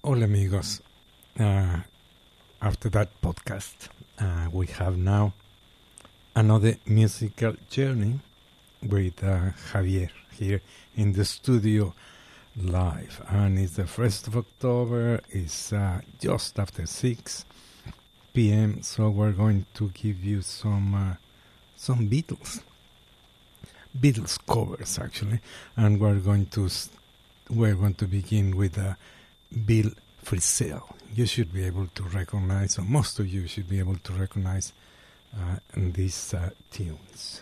Hola amigos. After that podcast, we have now another musical journey with Javier here in the studio live. And it's the 1st of October, it's just after 6 p.m. So we're going to give you some Beatles covers actually, and we're going to begin with Bill Frisell. You should be able to recognize, or most of you should be able to recognize these tunes.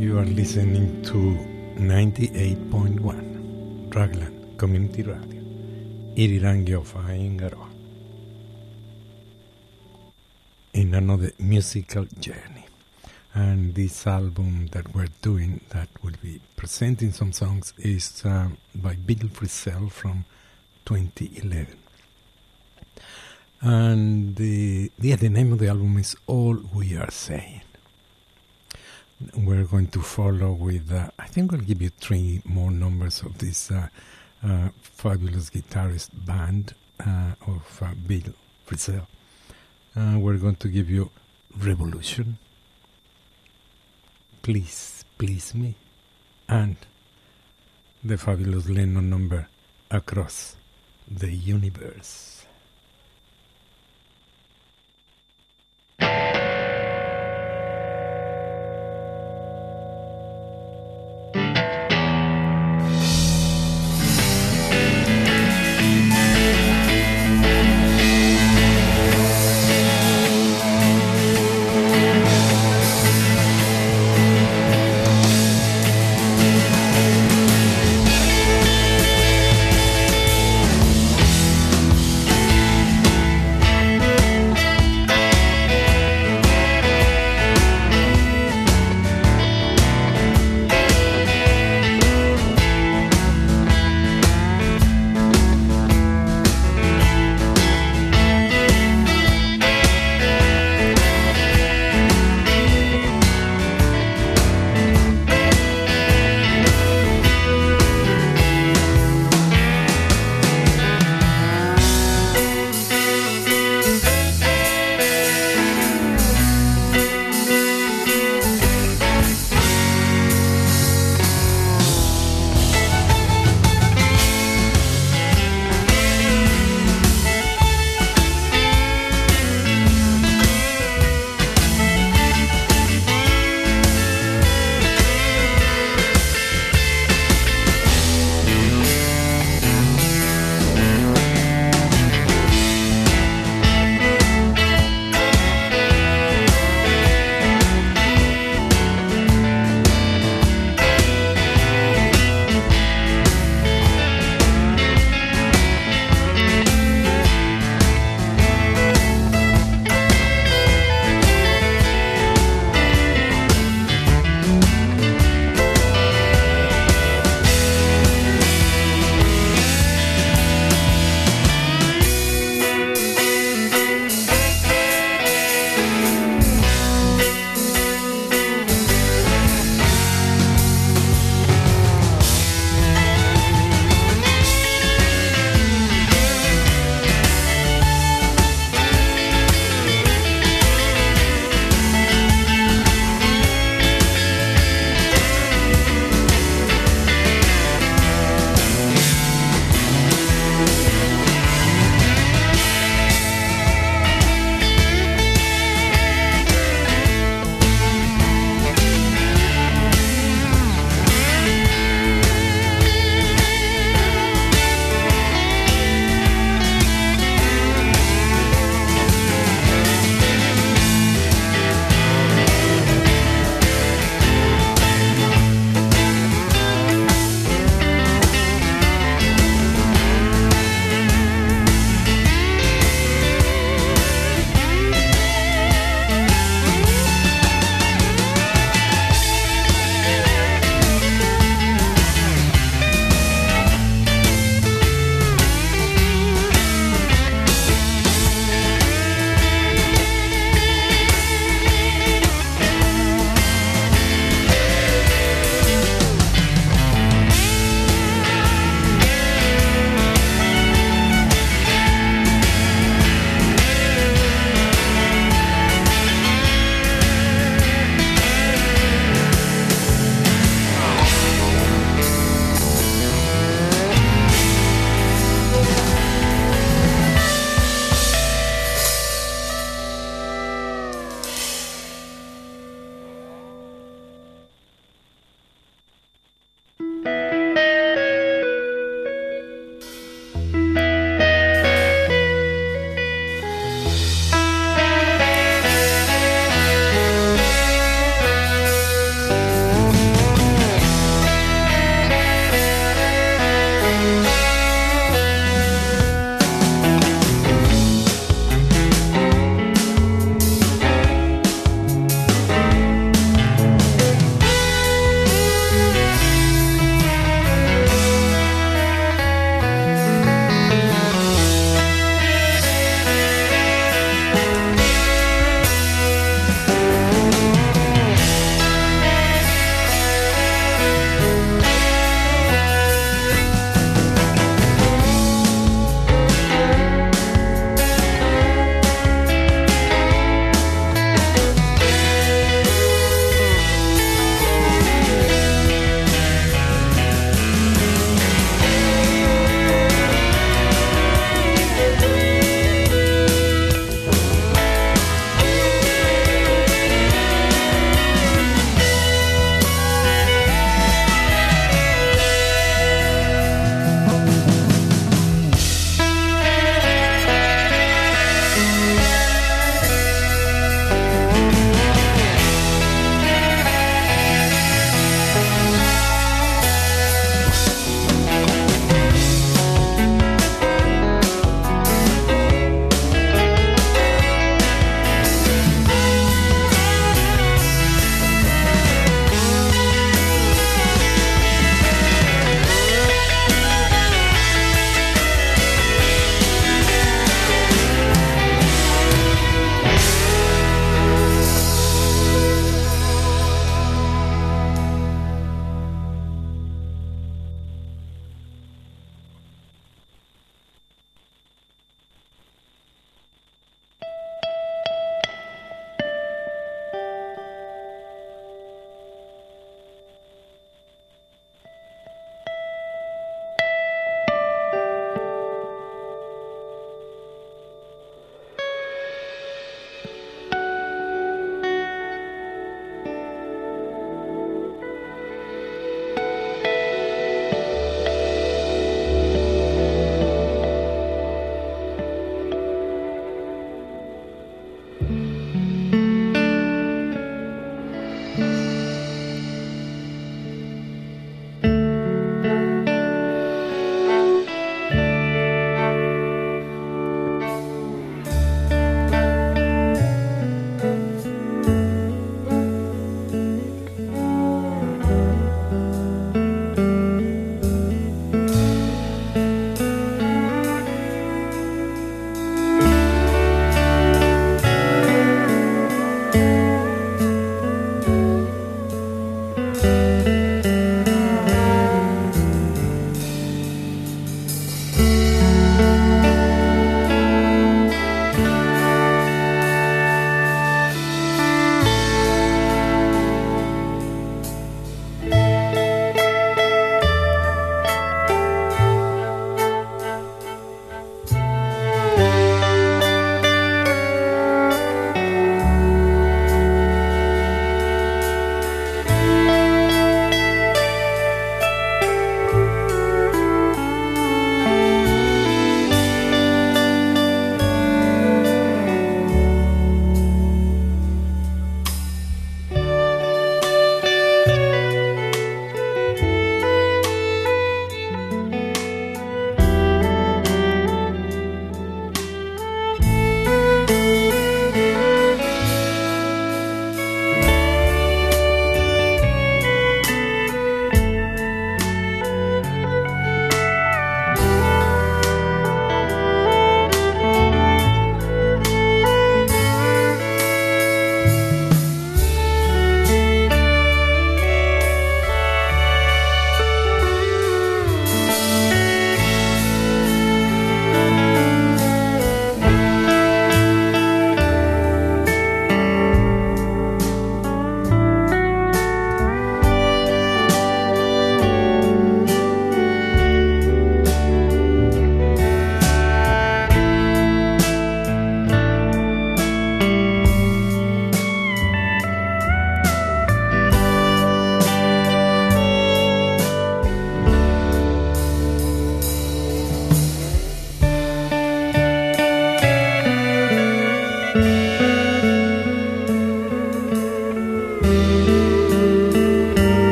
You are listening to 98.1 Raglan Community Radio, Irirangi of Ayangaroa, in another musical journey. And this album that we're doing, that will be presenting some songs, is by Bill Frisell from 2011. And the name of the album is All We Are Saying. We're going to follow with, I think we'll give you 3 more numbers of this fabulous guitarist band of Bill Frisell. We're going to give you Revolution, Please, Please Me, and the fabulous Lennon number, Across the Universe.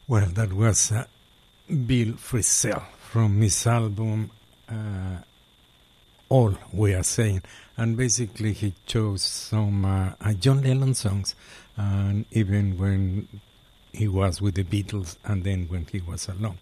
Well, that was Bill Frisell from his album All We Are Saying. And basically he chose some John Lennon songs, and even when he was with the Beatles and then when he was alone.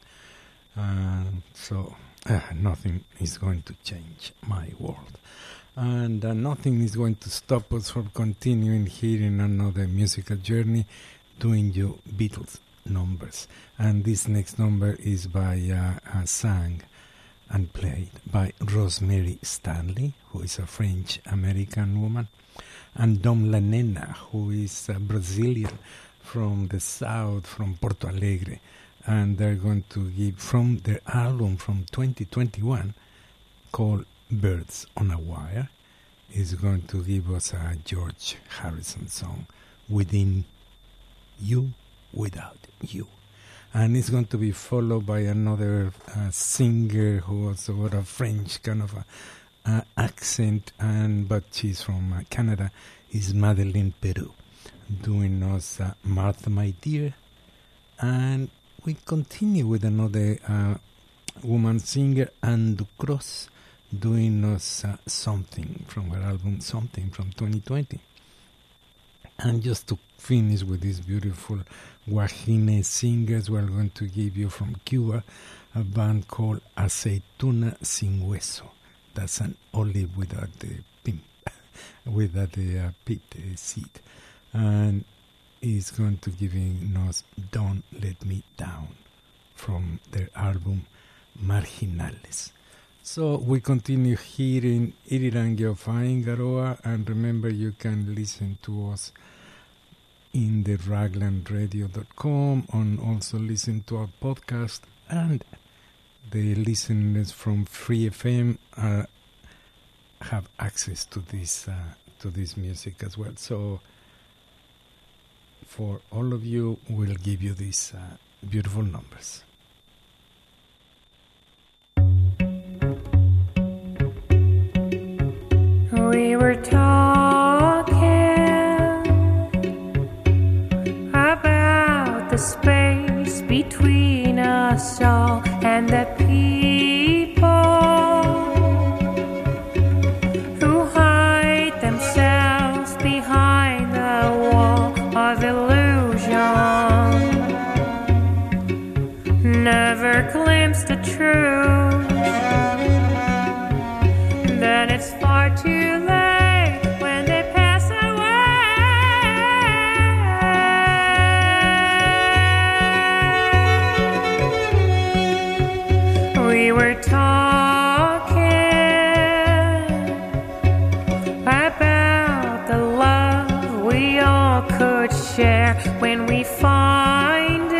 So nothing is going to change my world. And nothing is going to stop us from continuing here in another musical journey doing you Beatles numbers. And this next number is by sang and played by Rosemary Stanley, who is a French-American woman, and Dom La Nena, who is a Brazilian from the south, from Porto Alegre. And they're going to give from their album from 2021 called Birds on a Wire, is going to give us a George Harrison song, Within You, Without You. And it's going to be followed by another singer who also got a French kind of accent, but she's from Canada, is Madeleine Peru, doing us Martha My Dear. And we continue with another woman singer, Anne Ducros, doing us Something from her album Something from 2020. And just to finish with these beautiful Guajine singers, we're going to give you from Cuba a band called Aceituna Sin Hueso. That's an olive without the pimp, without the pit seed. And he's going to give us Don't Let Me Down from their album Marginales. So we continue here in Irirangi of Aingaroa, and remember you can listen to us in the raglandradio.com and also listen to our podcast, and the listeners from Free FM have access to this music as well. So for all of you, we'll give you these beautiful numbers. We were talking about the space between us all and the people who hide themselves behind the wall of illusion, never glimpse the truth, that it's far too late when they pass away. We were talking about the love we all could share when we find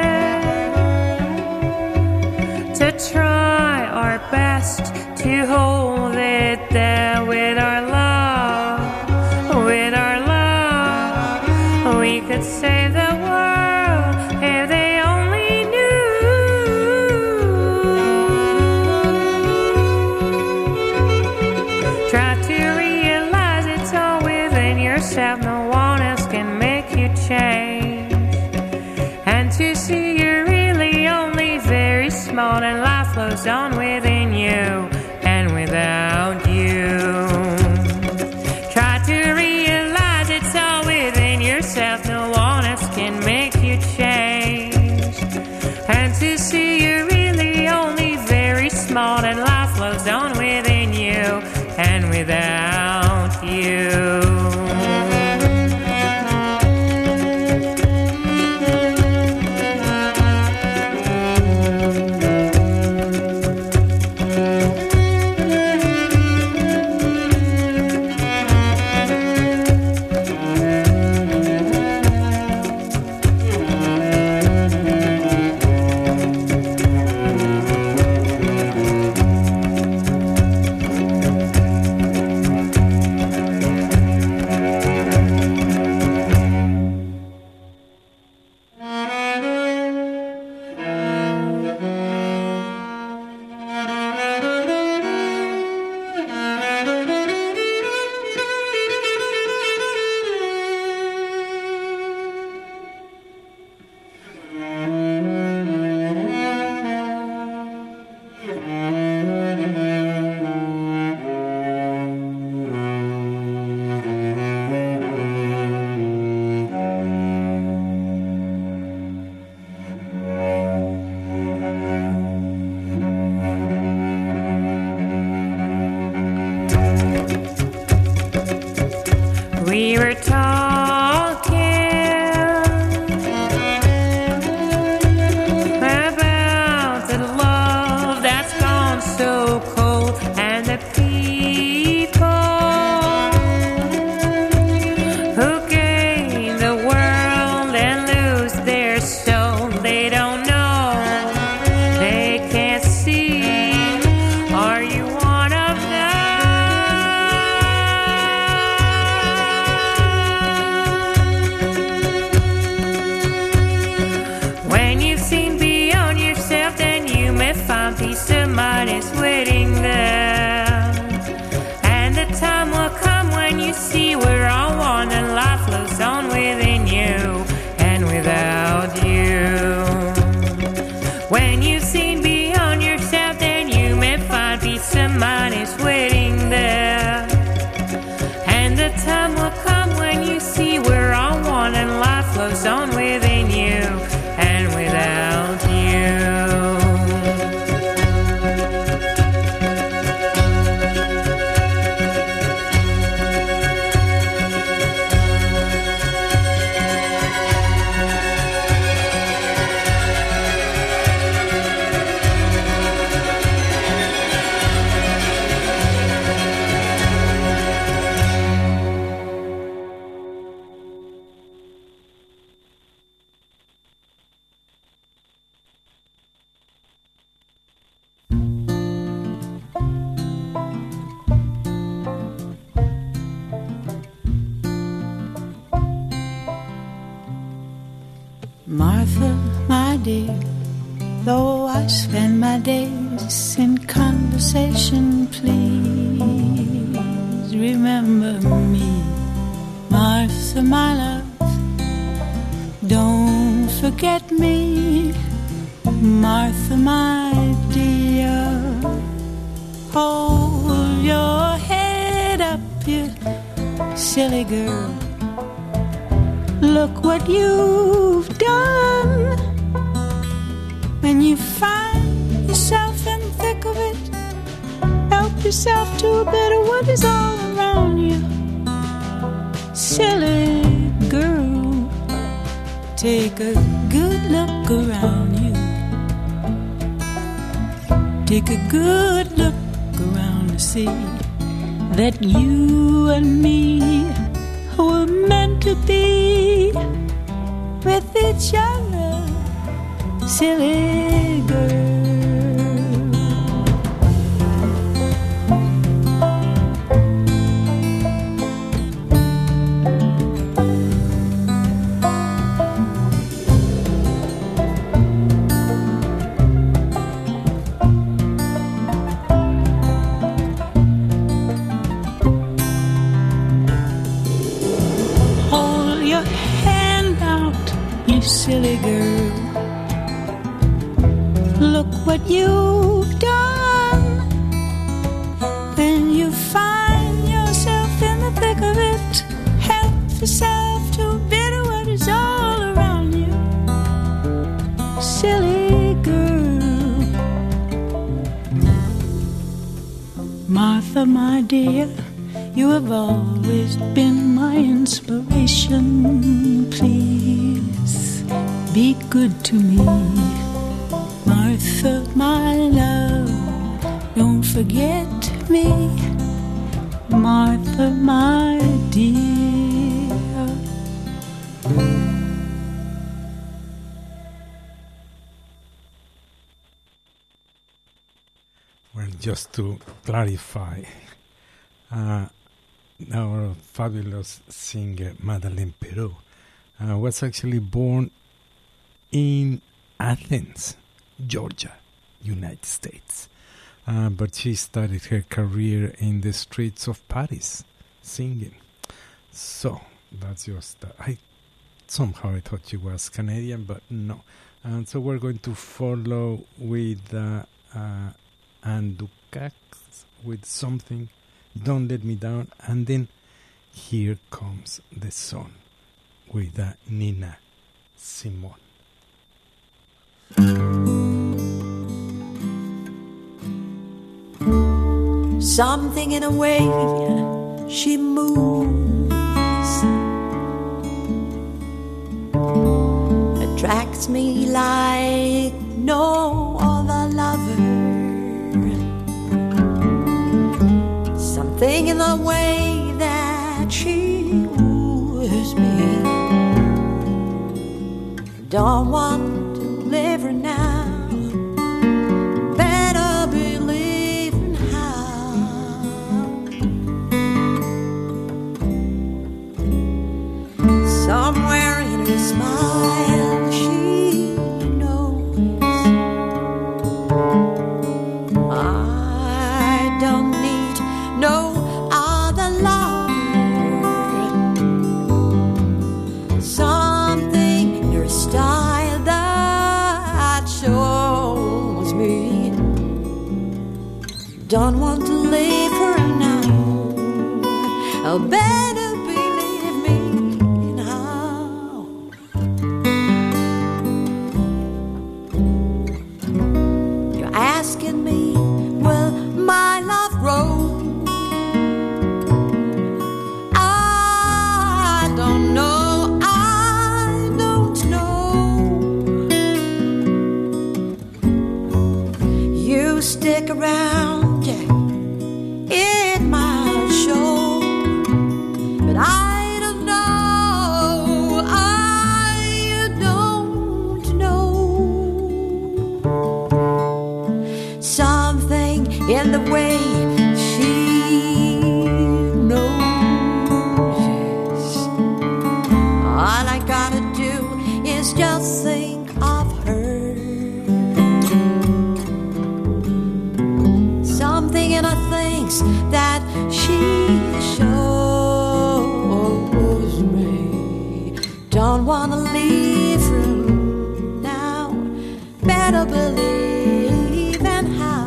it, to try our best to hold it there with our love, with our love. We could save the world if they only knew. Try to realize it's all within yourself. No one else can make you change. And to see you're really only very small, and life flows on within you and without you. Try to realize it's all within yourself. No one else can make you change. And to see you're really only very small, and life flows on within you and without you. somebody's waiting there. And the time will come when you see we're all one and life flows on within you and without you. When you've seen beyond yourself, then you may find peace of mind is waiting there. And the time will come when you see we're all one and life flows on within you and without you. Martha, my dear, though I spend my days in conversation, please remember me. Martha, my love, don't forget me. Martha, my dear, hold your head up, you silly girl. Look what you've done. When you find yourself in the thick of it, help yourself to a bit of what is all around you. Silly girl, take a good look around you. Take a good look around to see that you and me were meant to be with each other, silly girl. Silly girl, look what you've done. When you find yourself in the thick of it, help yourself to a bit of what is all around you. Silly girl. Martha, my dear, you have always been my inspiration. Please be good to me. Martha, my love, don't forget me. Martha, my dear. Well, just to clarify, our fabulous singer Madeleine Peyroux was actually born in Athens, Georgia, United States. But she started her career in the streets of Paris, singing. So, that's just... I thought she was Canadian, but no. And so we're going to follow with Andukax with Something, Don't Let Me Down. And then here comes the song with Nina Simone. Something in a way she moves attracts me like no other lover. Something in the way that she woos me. Don't want to live her now. Better believe in how. Somewhere in her smile she knows don't want to leave her now. Oh, better believe me now. You're asking me, will my love grow? I don't know, I don't know. You stick around, yeah, it might show, but I don't know, I don't know. Something in the way she knows, yes. All I gotta do is just think of her. Something in her things that she shows me. Don't wanna leave her now. Better believe and how.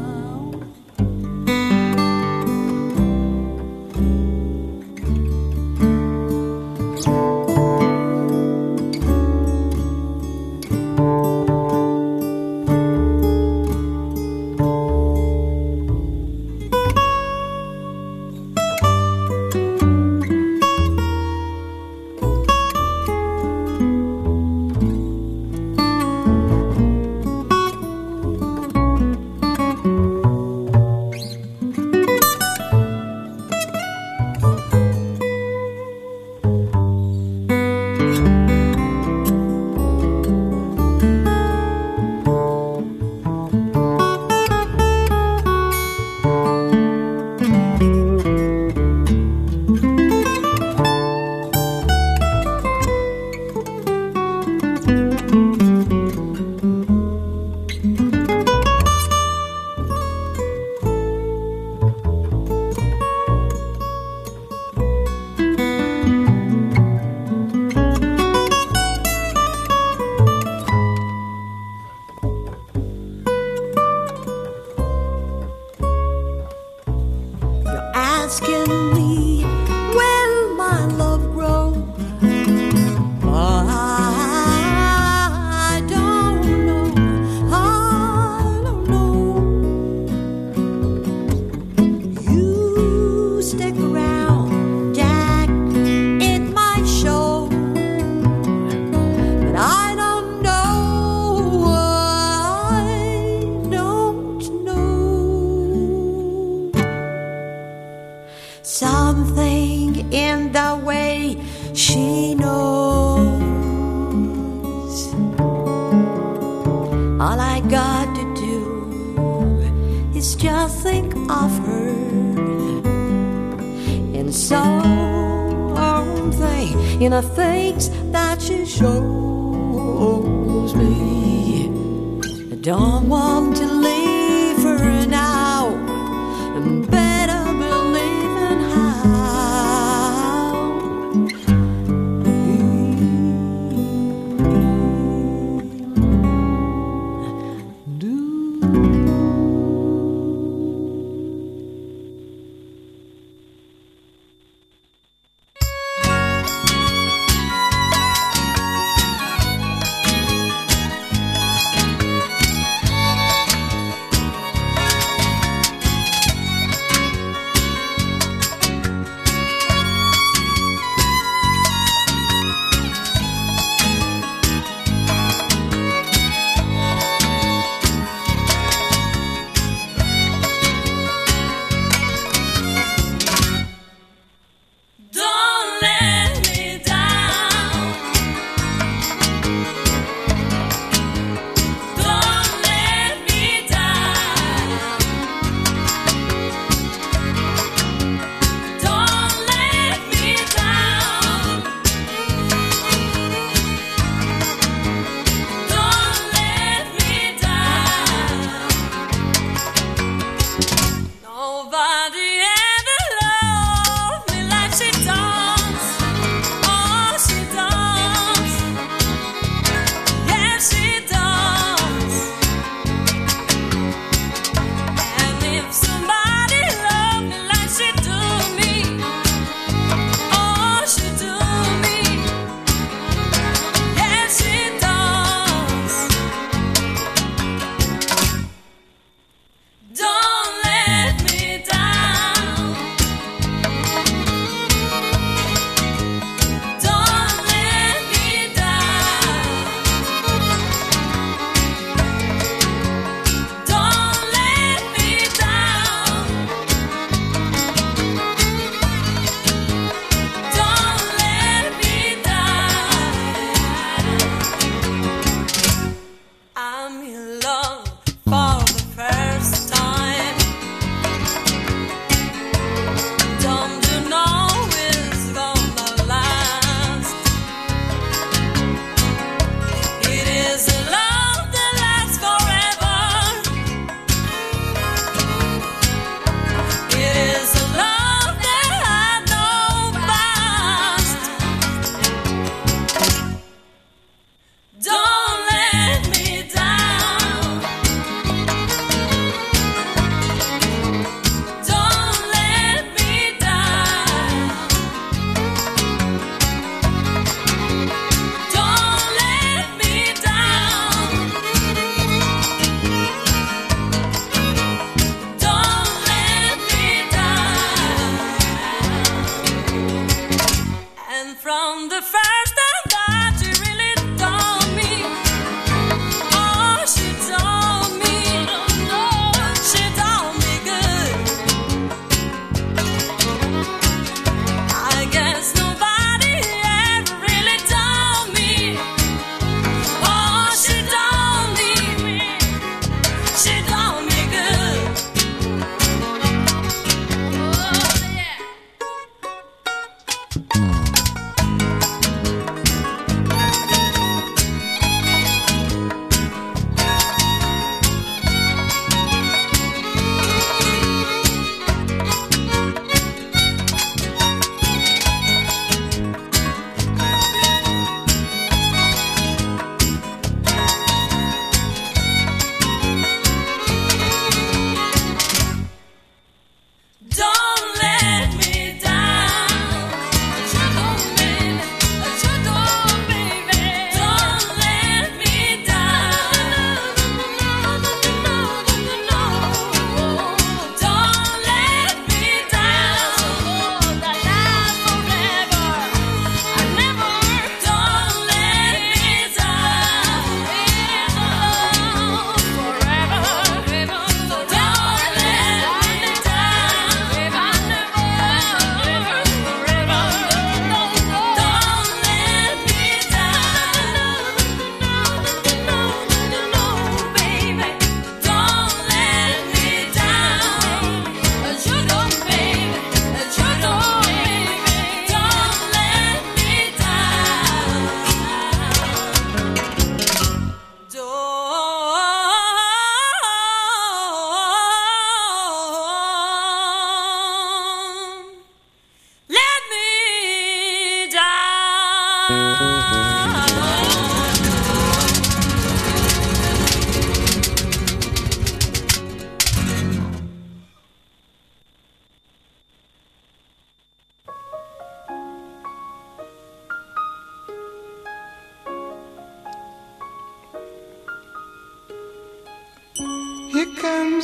Asking me, will my love grow? I don't know, I don't know. You stick around, Jack, it might show, but I don't know, I don't know. Something in the way she knows. All I got to do is just think of her. And something in the things that she shows me. I don't want to leave her now. And better believe in how.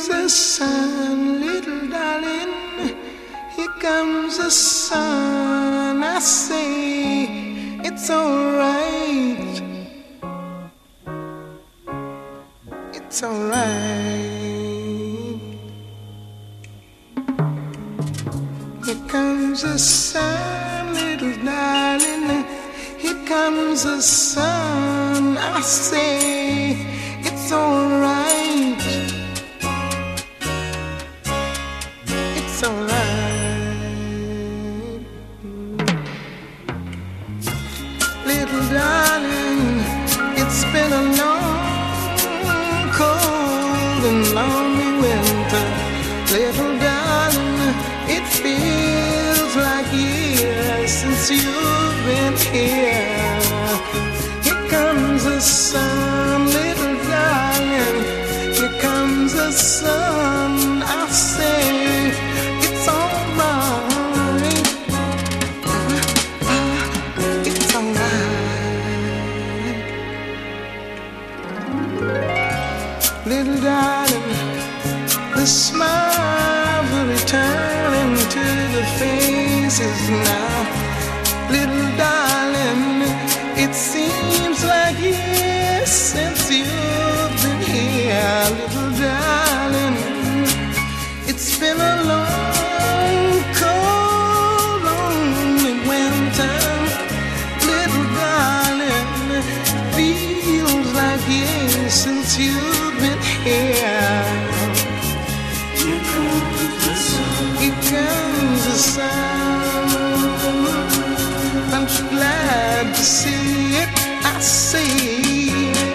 comes the sun, little darling. Here comes the sun. I say it's alright. It's alright. Here comes the sun, little darling. Here comes the sun. I say it's alright. It's alright. Little darling, it's been a long, cold and lonely winter. Little darling, it feels like years since you've been here. Here comes the sun, little darling. Here comes the sun. I say it's alright. It's alright. Little darling, the smiles are returning to the faces now. Little darling, it seems like years since you've been here. Little darling, it's been a long, cold, lonely winter. Little darling, feels like years since you've been here. Here comes the sun. Here comes the sun. I'm so glad to see it. I see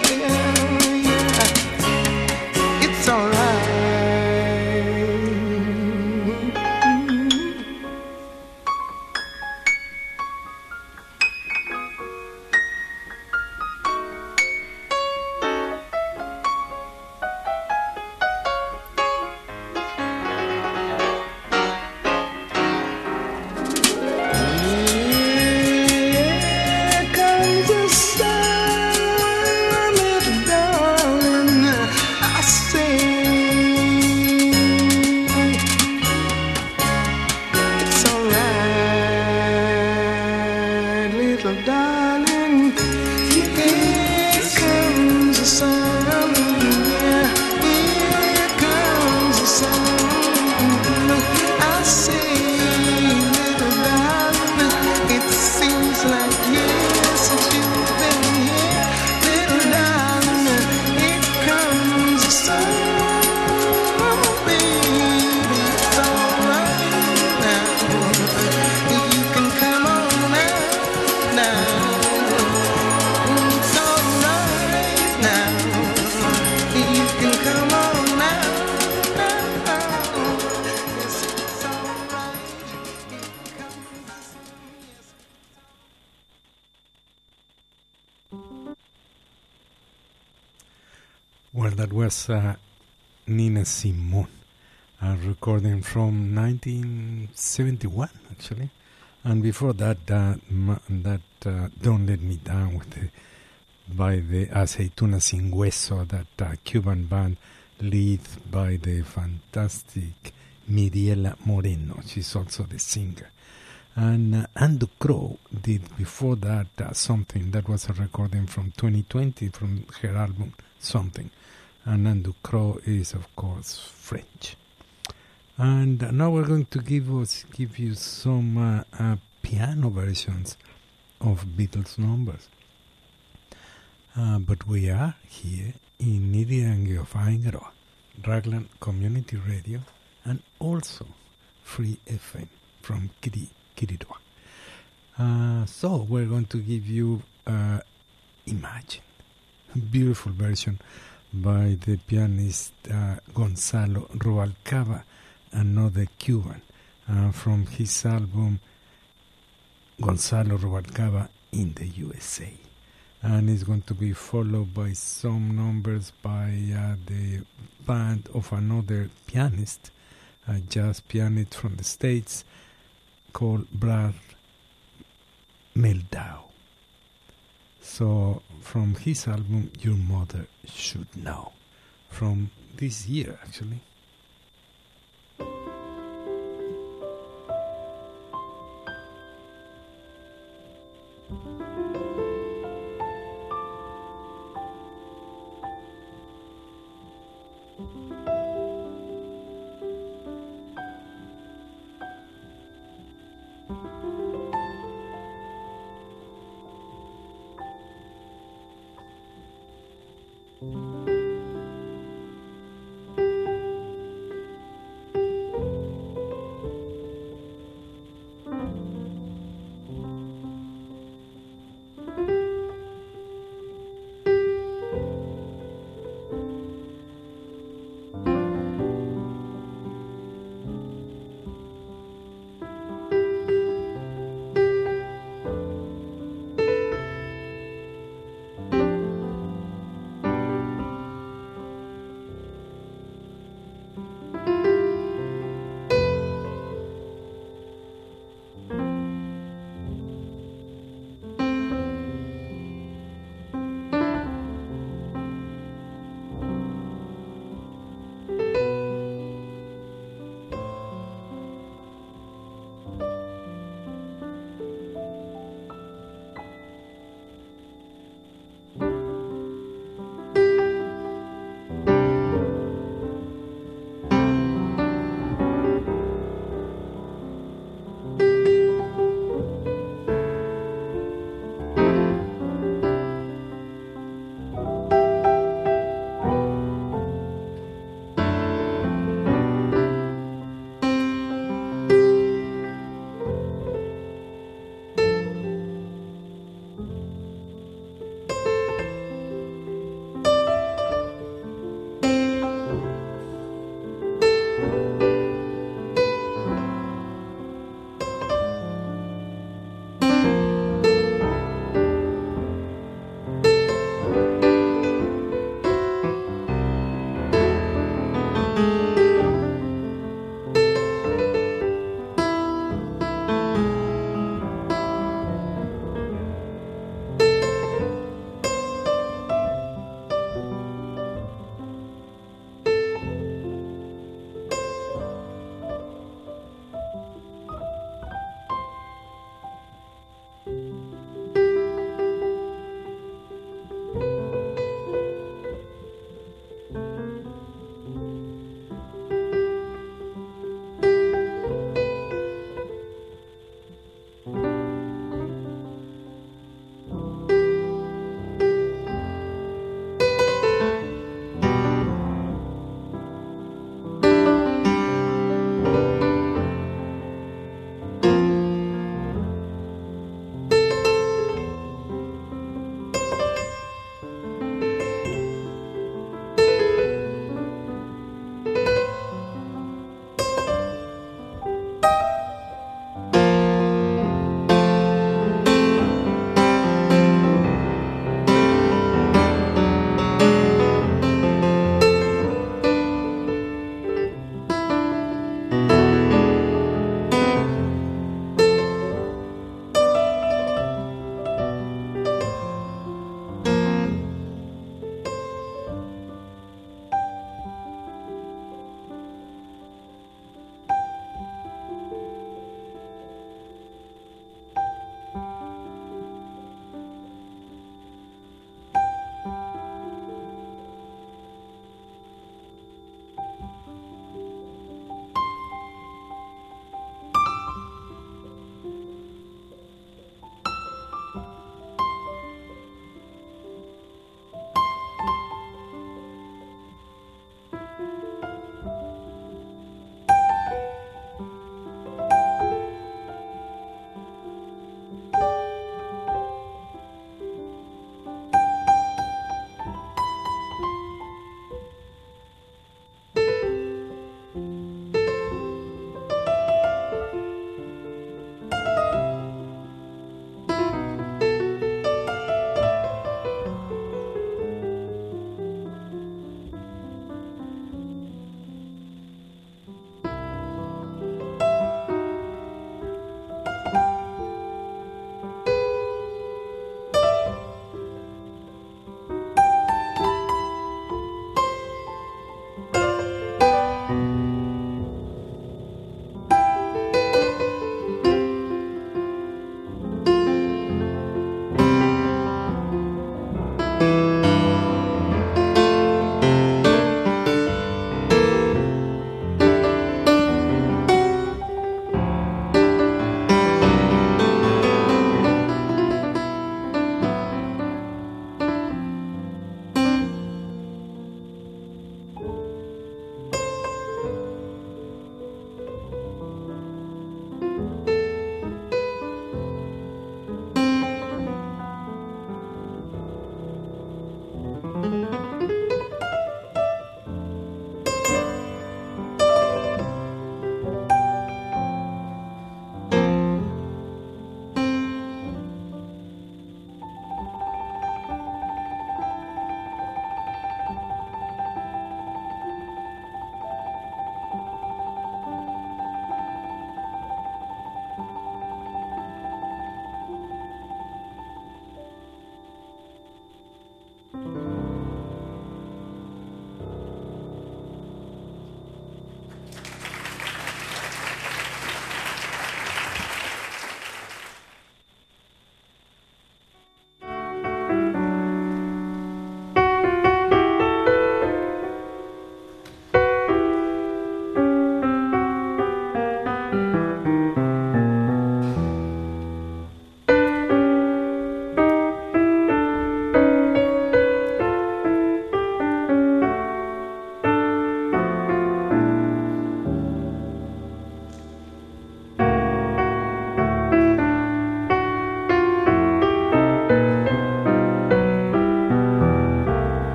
it's alright. Well, that was Nina Simone, a recording from 1971, actually. And before that, Don't Let Me Down by the Aceituna Sin Hueso, that Cuban band led by the fantastic Miriela Moreno. She's also the singer. And Andu Crow did before that Something. That was a recording from 2020 from her album Something. And Andu Crow is, of course, French. And now we're going to give you some piano versions of Beatles numbers. But we are here in Irirangi of Aingaroa, Raglan Community Radio, and also Free FM from Kiriroa. So we're going to give you Imagine, a beautiful version by the pianist Gonzalo Rubalcaba, another Cuban, from his album Gonzalo Rubalcaba in the USA. And it's going to be followed by some numbers by the band of another pianist, a jazz pianist from the States called Brad Meldau. So from his album Your Mother Should Know, from this year actually,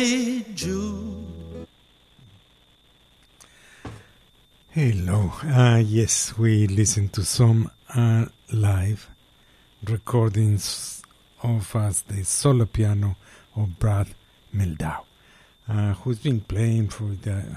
Hey Jude. Hello. Yes, we listened to some live recordings of the solo piano of Brad Mehldau, who's been playing for the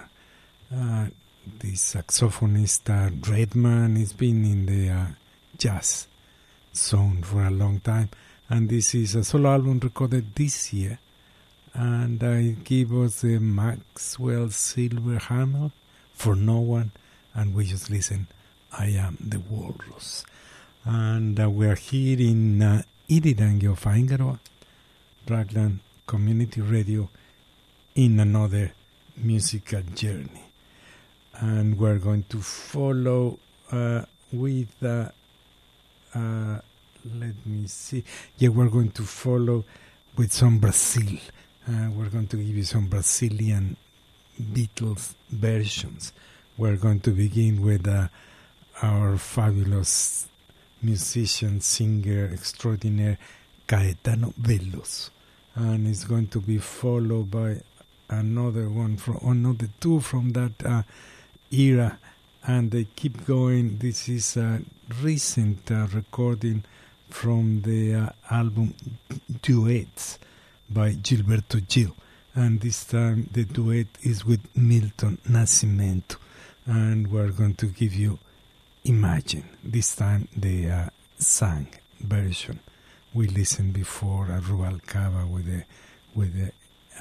saxophonist Redman. He's been in the jazz zone for a long time, and this is a solo album recorded this year, and it gave us the Maxwell Silver Hammer, For No One, and we just listen I Am the Walrus. And we're here in Irirangi of Aingaroa, Raglan Community Radio, in another musical journey. And we're going to follow with, let me see, we're going to follow with some Brazil. We're going to give you some Brazilian Beatles versions. We're going to begin with our fabulous musician, singer extraordinaire, Caetano Veloso. And it's going to be followed by another two from that era, and they keep going. This is a recent recording from the album Duets by Gilberto Gil, and this time the duet is with Milton Nascimento, and we're going to give you Imagine, this time the sang version. We listened before a Rubalcaba with the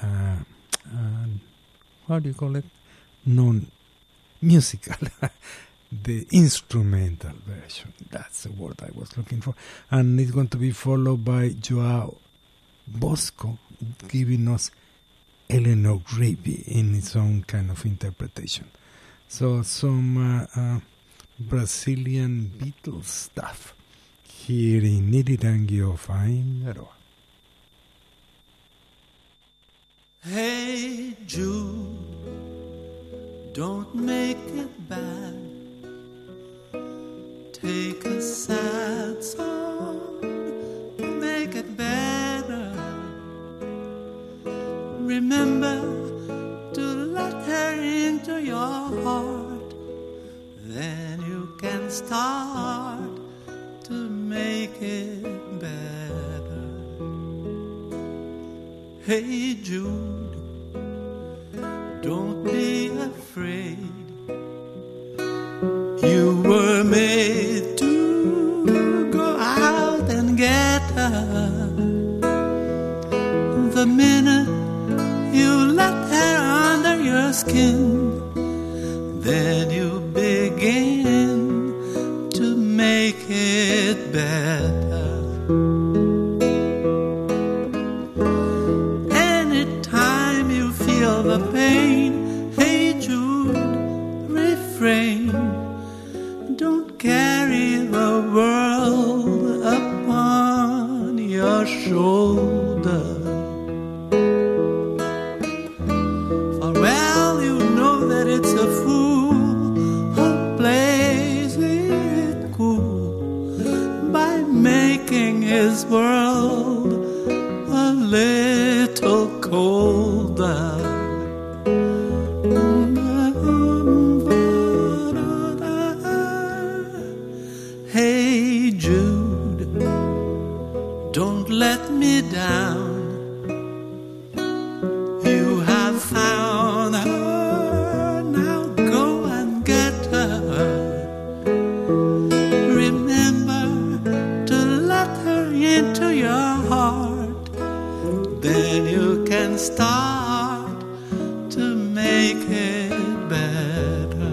how do you call it? Non-musical, the instrumental version. That's the word I was looking for. And it's going to be followed by Joao Bosco giving us Eleanor Rigby in its own kind of interpretation. So some Brazilian Beatles stuff here in Irirangi of Aingaroa. Hey Jude, don't make it bad. Take a sad song, make it better. Remember to let her into your heart, then you can start to make it better. Hey Jude, don't be afraid. You were made to go out and get her. The minute you let her under your skin, then you begin to make it better. Anytime you feel the pain, hey Jude, refrain. Don't carry the world upon your shoulder. For well you know that it's a fool who plays it cool by making his world a little colder. Hey Jude, don't let me down. You have found her, now go and get her. Remember to let her into your heart, then you can start to make it better.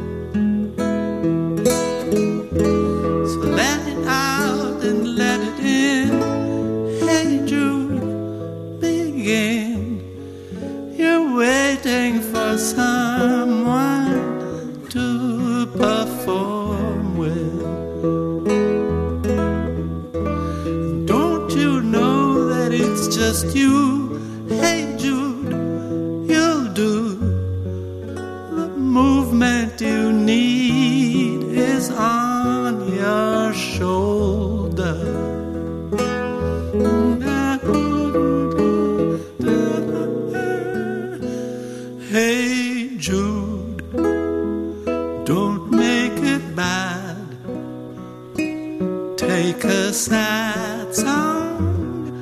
So let it out and let it in. Hey Jude, begin. You're waiting for someone to perform with. Don't you know that it's just you? Hey Jude, you'll do. The movement you need is on your shoulder.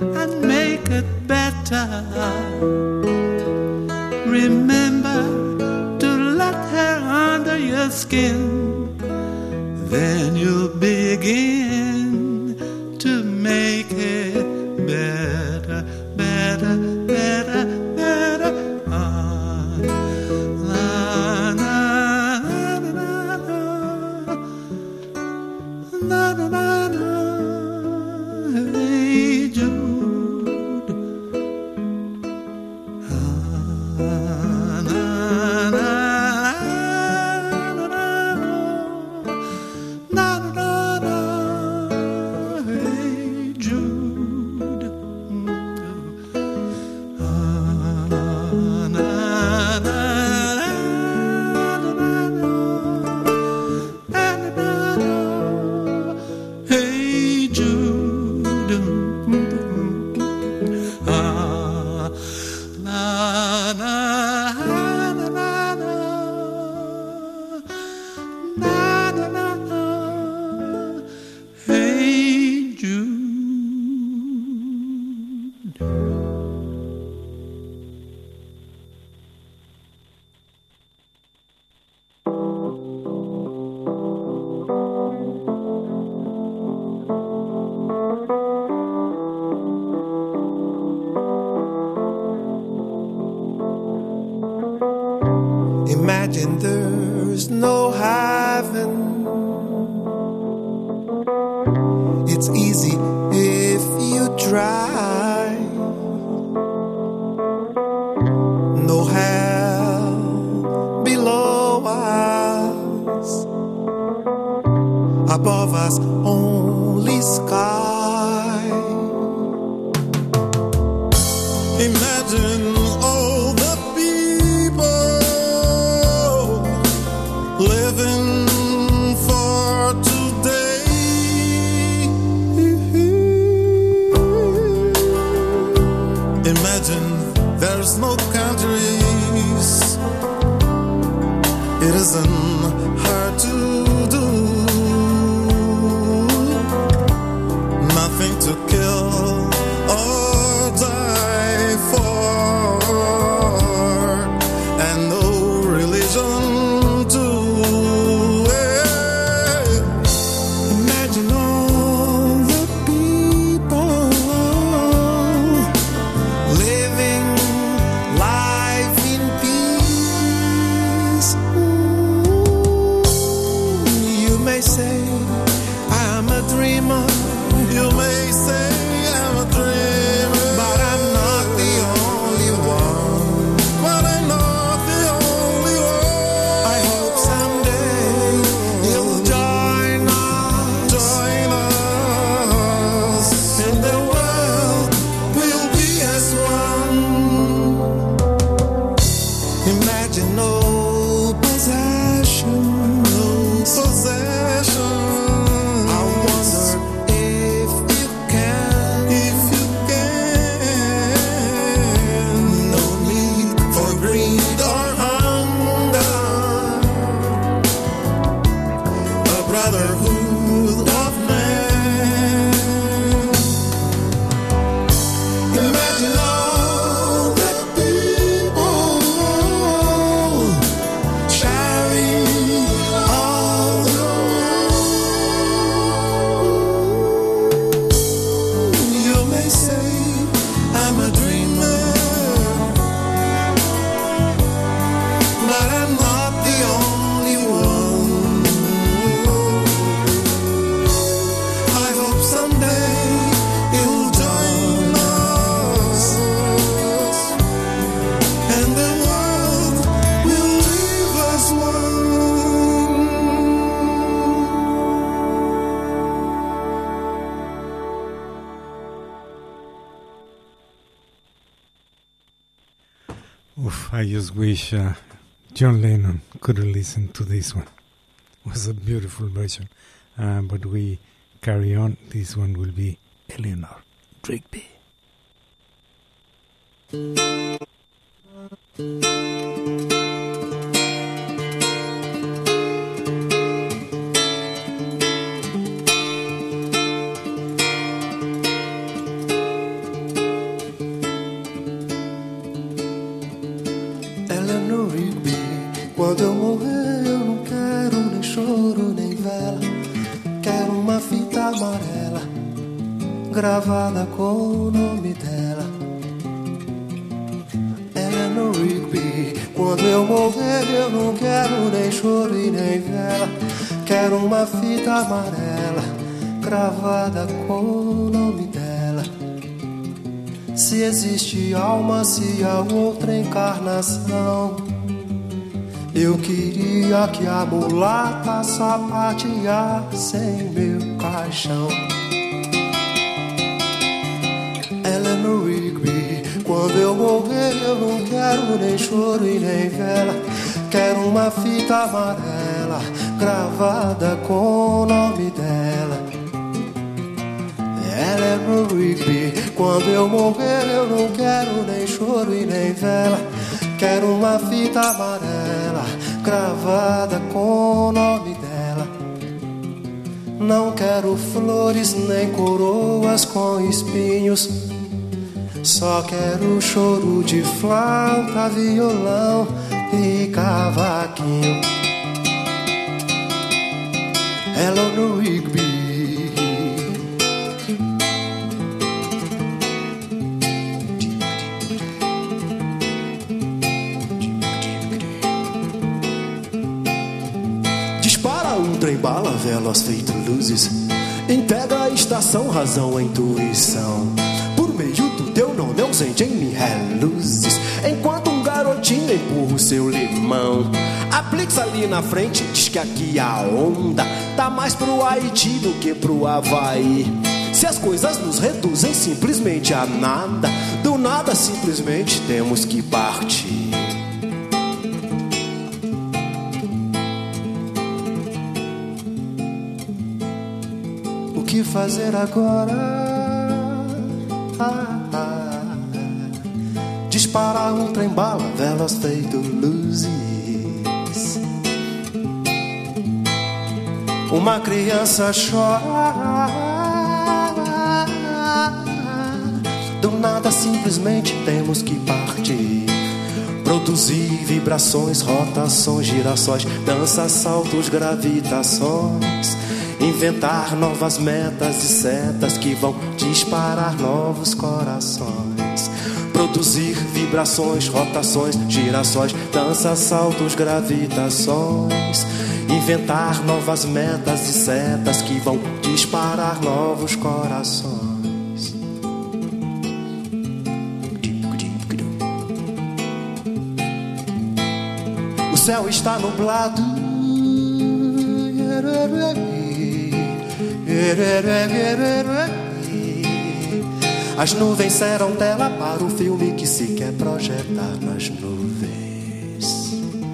and make it better. Remember to let her under your skin, then you'll begin to make it better, better, better, better. Hey Jude, hey Jude, hey Jude, na na na na na na na, hey Jude. Imagine there's no heaven. It's easy if you try. No hell below us, above us only sky. Imagine all the people living for today. Imagine there's no countries. It isn't hard to do. Nothing to kill or die for, and no religion too. Imagine all the people living life in peace. You may say I'm a dreamer. You may say I'm a dreamer, but I'm not the only one. But I'm not the only one. I hope someday you'll join us, and the world will be as one. Imagine no possession, no possession. I wonder if you can, no need for greed or hunger, a brotherhood of man. Imagine all the people sharing all the world. You may say I'm a dreamer, but I'm not the only one. I hope someday you'll join us, and the world will leave us one. Oof, I just wish John Lennon could have listened to this one. It was a beautiful version. But we carry on. This one will be Eleanor Rigby. no Rigby. Quando eu morrer eu não quero nem choro nem vela. Quero uma fita amarela gravada com o nome dela. Eleanor Rigby. Quando eu morrer eu não quero nem choro e nem vela. Quero uma fita amarela gravada com o nome dela. Se existe alma, se há outra encarnação, eu queria que a mulata sapateasse em meu caixão. Eleanor Rigby. Quando eu morrer eu não quero nem choro e nem vela. Quero uma fita amarela gravada com o nome dela. Eleanor Rigby. Quando eu morrer eu não quero nem choro e nem vela. Quero uma fita amarela gravada com o nome dela. Não quero flores nem coroas com espinhos. Só quero choro de flauta, violão e cavaquinho. Eleanor Rigby. Dispara um trem-bala veloz feito luzes. Integra a estação, razão, a intuição. Por meio do teu nome ausente em mim reluzes. Enquanto um garotinho empurra o seu limão. A Blitz ali na frente diz que aqui a onda tá mais pro Haiti do que pro Havaí. Se as coisas nos reduzem simplesmente a nada, do nada simplesmente temos que partir. O que fazer agora? Disparar um trem-bala veloz feito luzes. Uma criança chora. Do nada simplesmente temos que partir. Produzir vibrações, rotações, girassóis, danças, saltos, gravitações. Inventar novas metas e setas que vão disparar novos corações. Produzir vibrações, rotações, girassóis, danças, saltos, gravitações. Inventar novas metas e setas que vão disparar novos corações. O céu está nublado. As nuvens serão tela para o filme que se quer projetar nas nuvens.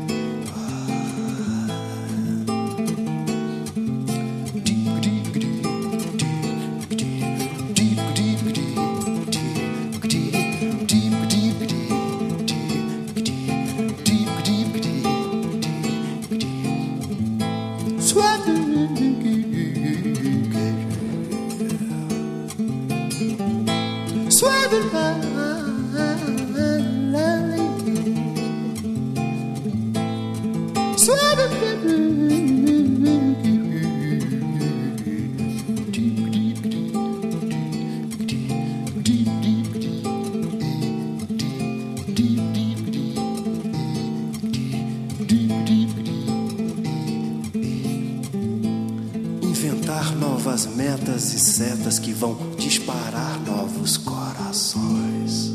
Novas metas e setas que vão disparar novos corações.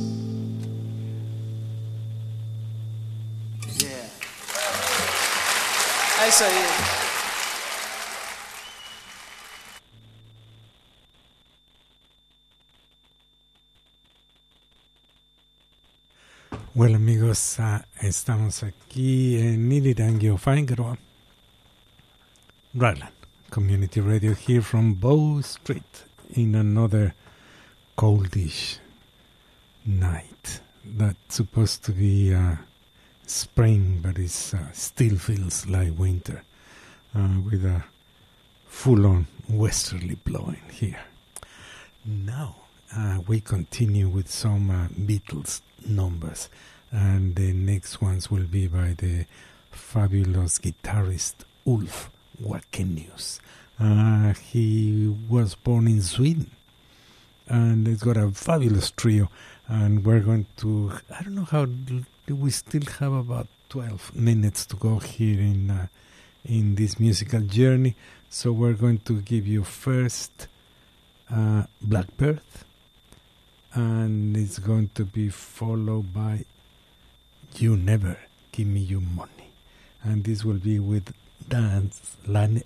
Yeah. É isso aí. Well, amigos, estamos aquí en Irirangi Faingaroa, Raglan Community Radio, here from Bow Street in another coldish night. That's supposed to be spring, but it still feels like winter, with a full-on westerly blowing here. Now we continue with some Beatles numbers. and the next ones will be by the fabulous guitarist Ulf Wakenius. He was born in Sweden, and he's got a fabulous trio, and we're going to, I don't know how, we still have about 12 minutes to go here in this musical journey, so we're going to give you first Blackbird, and it's going to be followed by You Never Give Me Your Money, and this will be with Dannerson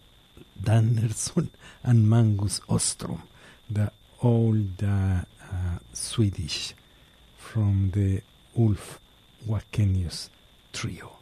and Magnus Ostrom, the old Swedish from the Ulf Wakenius trio.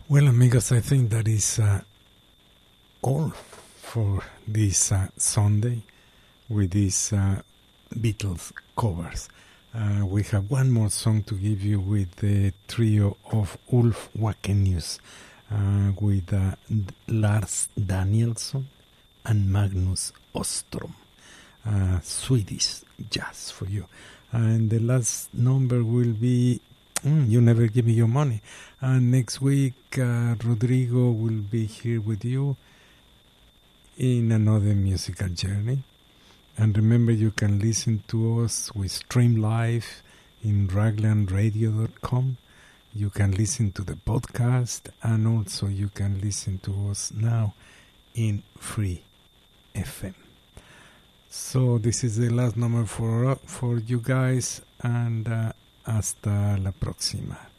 Well, amigos, I think that is all for this Sunday with these Beatles covers. We have one more song to give you with the trio of Ulf Wakenius, with Lars Danielsson and Magnus Ostrom. Swedish jazz for you. And the last number will be You Never Give Me Your Money. And next week, Rodrigo will be here with you in another musical journey. And remember, you can listen to us. We stream live in raglandradio.com. You can listen to the podcast, and also you can listen to us now in Free FM. So this is the last number for you guys, and hasta la próxima.